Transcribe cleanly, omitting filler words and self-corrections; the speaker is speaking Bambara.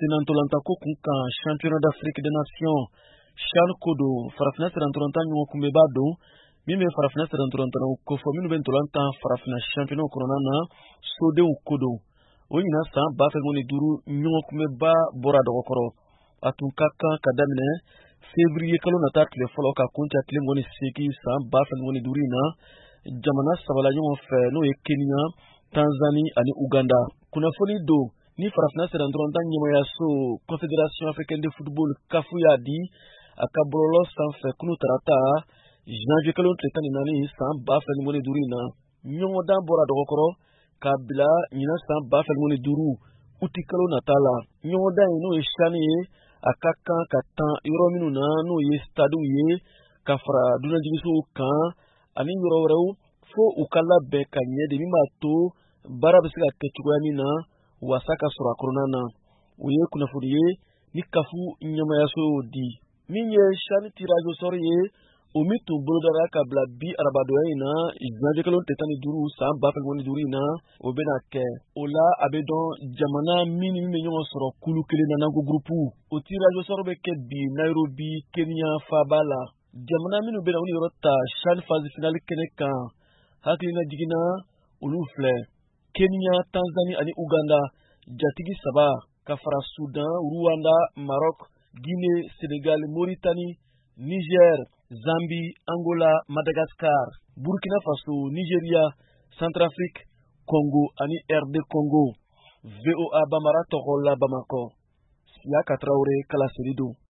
Senantolanta ko kun kan championnat d'Afrique des Nations CHAN kodo farafina senantolanta ɲɔgɔn kunbɛba don min bɛ farafina senantolantana kofɔ minnu bɛ ntolanta farafina championnat kɔnɔna na sodenw kodo o ɲina san 2005 ɲɔgɔn kunbɛba bɔra dɔgɔkɔrɔ a tun ka kan ka daminɛ février kalo nata tile fɔlɔ ka kuncɛ tile 28 san 2005 in na jamana sabala ɲɔgɔn fɛ n'o ye Kenya, Tanzanie ani Uganda. Kunnafoni don ni farafina senantolanta ɲɛmayaso Confédération africaine de football CAF y'a di a ka bɔlɔlɔ sanfɛ kunu tarata janvier kalo tile 14 san 2005 in na ɲɔgɔndan bɔra dɔgɔkɔrɔ k'a bila ɲina san 2005 uti kalo nata la. Ɲɔgɔndan in n'o ye CHAN ye a ka kan ka tan yɔrɔ minnu na n'o ye stadiw ye ka fara dunanjigisow kan ani yɔrɔ wɛrɛw fo u ka labɛn ka ɲɛ de min b'a to baara bɛ se ka kɛ cogoya min na wasa ka sɔrɔ a kɔnɔna na. O ye kunnafoni ye ni CAF ɲɛmayaso y'o di. Min ye CHAN tirage au sort ye o min tun bolodara ka bila bi arabadonya in na janvier kalo tile 15 san 2005 in na o bɛna kɛ. O la a bɛ dɔn jamana min bɛ ɲɔgɔn sɔrɔ kulu kelen na n'an ko groupe. O tirage au sort bɛ kɛ bi Nairobi, Kenya faaba la. Jamana minnu bɛna u ni yɔrɔ ta CHAN phase finale kɛnɛ kan hakilina jiginna olu filɛ: Kenya, Tanzanie ani Uganda, jatigi 3 ka fara Sudan, Rwanda, Maroc, Guinée, Sénégal, Mauritanie, Niger, Zambie, Angola, Madagascar, Burkina Faso, Nigeria, Centrafrique, Congo ani RD Congo. VOA Bambara tɔgɔ la Bamako. Siaka Traoré, Kala Seridou.